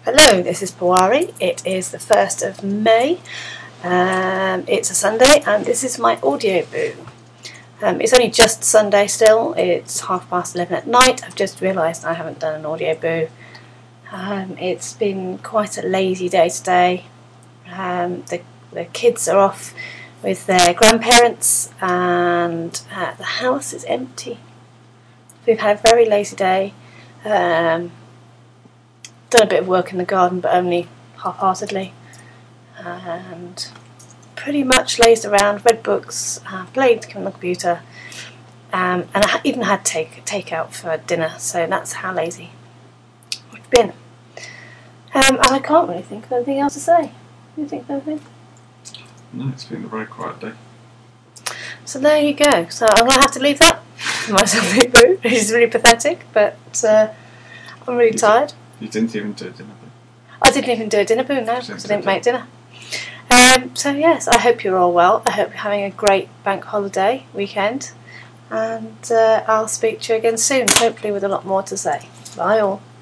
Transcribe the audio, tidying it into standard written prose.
Hello, this is Pawari. It is the 1st of May. It's a Sunday and this is my audio boo. It's only just Sunday still. It's 11:30 at night. I've just realised I haven't done an audio boo. It's been quite a lazy day today. The kids are off with their grandparents and the house is empty. We've had a very lazy day. Done a bit of work in the garden, but only half-heartedly, and pretty much lazed around, read books, played on the computer, and I even had takeout for dinner. So that's how lazy we've been. And I can't really think of anything else to say. Do you think of anything? No, it's been a very quiet day. So there you go. So I'm going to have to leave that for my Sunday boo, which is really pathetic, but I'm really tired. You didn't even do a dinner boo? I didn't even do a dinner boo, no, because I didn't make dinner. So yes, I hope you're all well. I hope you're having a great bank holiday weekend, and I'll speak to you again soon, hopefully with a lot more to say. Bye all.